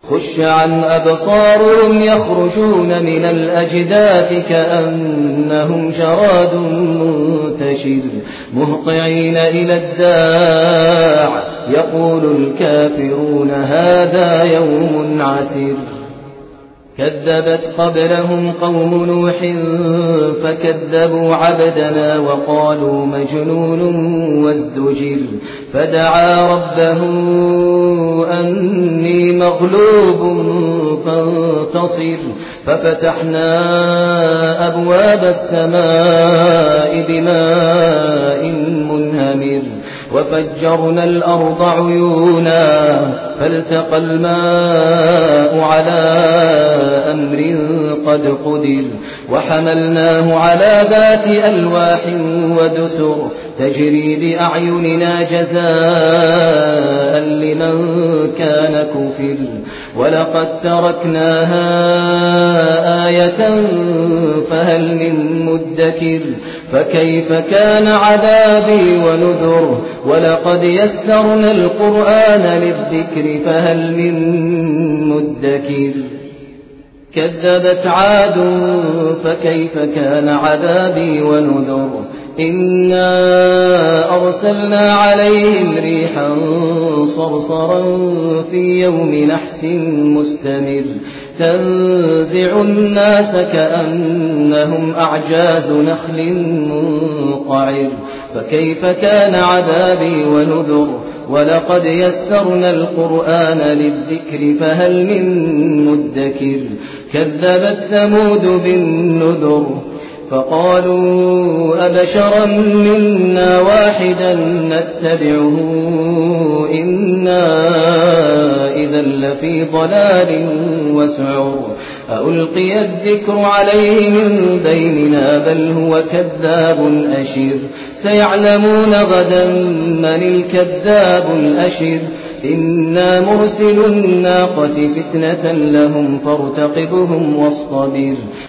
خش عن أبصارهم يخرجون من الأجداث كأنهم جراد منتشر مهطعين إلى الداع يقول الكافرون هذا يوم عسير كذبت قبلهم قوم نوح فكذبوا عبدنا وقالوا مجنون وازدجر فدعا ربه أني مغلوب فانتصر ففتحنا أبواب السماء بماء منهمر وفجرنا الأرض عيونا فالتقى الماء على أمر قد قدر وحملناه على ذات ألواح ودسر تجري بأعيننا جزاء لمن كان كفر ولقد تركناها آية فهل من مدكر فكيف كان عذابي ونذر ولقد يسرنا القرآن للذكر فهل من مدكر كذبت عاد فكيف كان عذابي ونذر إنا أرسلنا عليهم ريحا صرصرا في يوم نحس مستمر تنزع الناس كأنهم أعجاز نخل منقعر فكيف كان عذابي ونذر ولقد يسرنا القرآن للذكر فهل من مدكر كذبت ثمود بالنذر فقالوا أبشرا منا واحدا نتبعه إنا إذا لفي ضلال وسعر ألقي الذكر عليه من بيننا بل هو كذاب أشر سيعلمون غدا من الكذاب الأشر إنا مرسل الناقة فتنة لهم فارتقبهم واصطبر